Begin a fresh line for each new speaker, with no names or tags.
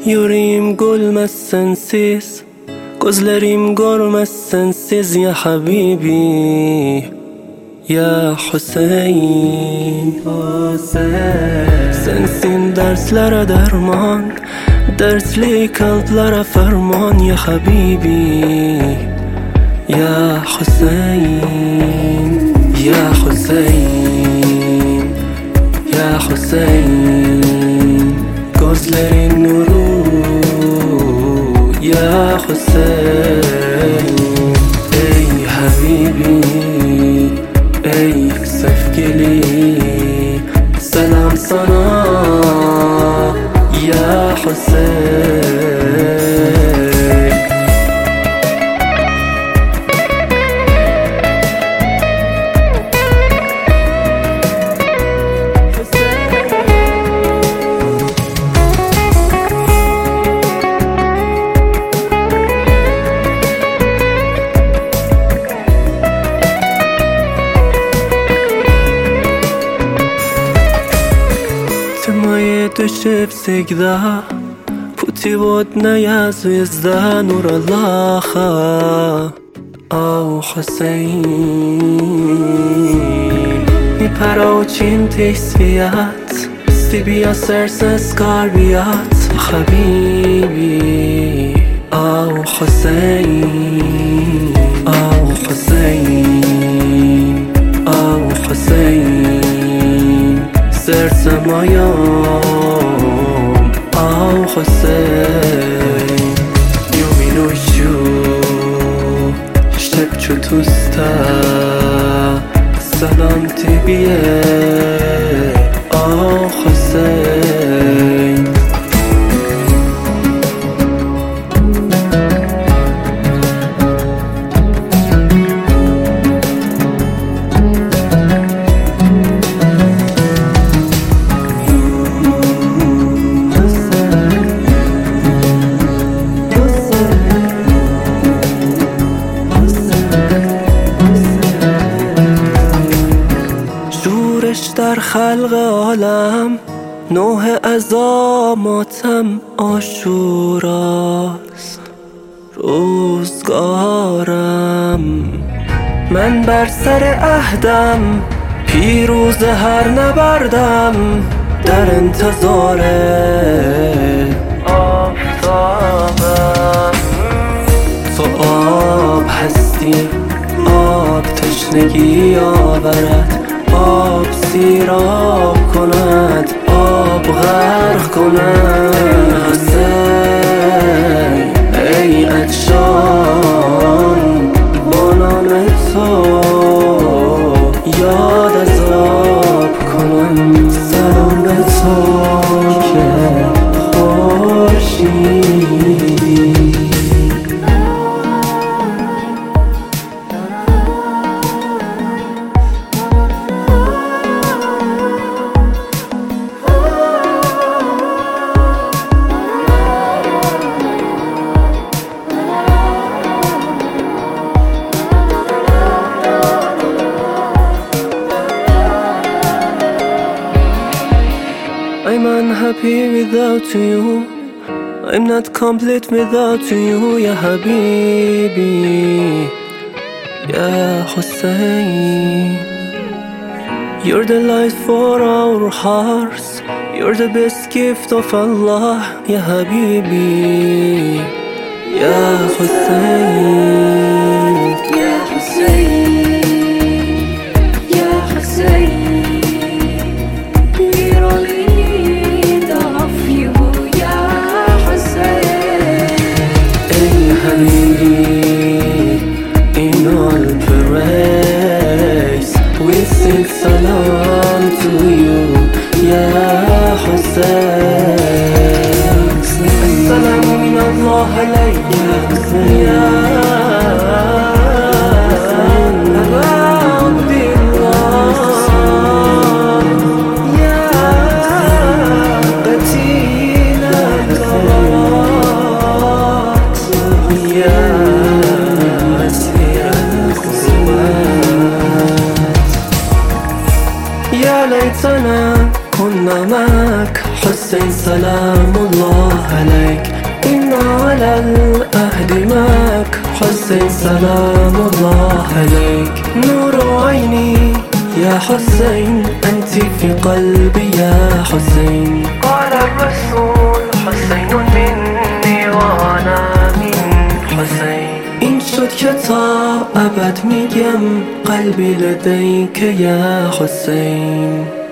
Yüreğim gülmezsensiz, gözlerim görmezsensiz ya Habibi, ya Hüseyin. Sensin derslere derman, dertli kalplere ferman ya Habibi, ya Hüseyin, ya Hüseyin, ya Hüseyin. Gözlerin nuru ya Hüseyin. Ey Habibi, ey sevgili, selam sana ya Hüseyin. Düşüp sigda Putivotnaya звезда Nur Allaha Au Hüseyin. Miparauçin tesviyat Stibia serses karbiyat Habibi Au Hüseyin, Au Hüseyin, Au Hüseyin. Sersemayam Au Hüseyin. Yuminuşu Şepçu tusta Selam tibiye Au Hüseyin. در خلق عالم نوح عزا ماتم عاشوراست روزگارم. من بر سر عهدم پیروز هر نبردم در انتظار آفتابم. تو آب هستی، آب تشنگی آورد، آب سیراب کند، آب غرق کند. حسین ای عطشان با نام تو یاد از آب کنم. سلام به تو که خورشیدی. I'm unhappy without you, I'm not complete without you, Ya Habibi, Ya Hussein. You're the light for our hearts, you're the best gift of Allah, Ya Habibi, Ya Hussein, Ya Hussein, Ya Hussein. In all praise we sing salam to you, Ya Hussein. Assalamu min Allah alayka ya Hussein. يا ليتنا کن نمک حسین سلام الله علیک إنا على العهد معك حسين سلام الله عليك نور عيني يا حسين أنت في قلبي يا حسين قال الرسول حسين مني وأنا من حسين این شد که تا ابد میگم قلبی لدیک یا حسین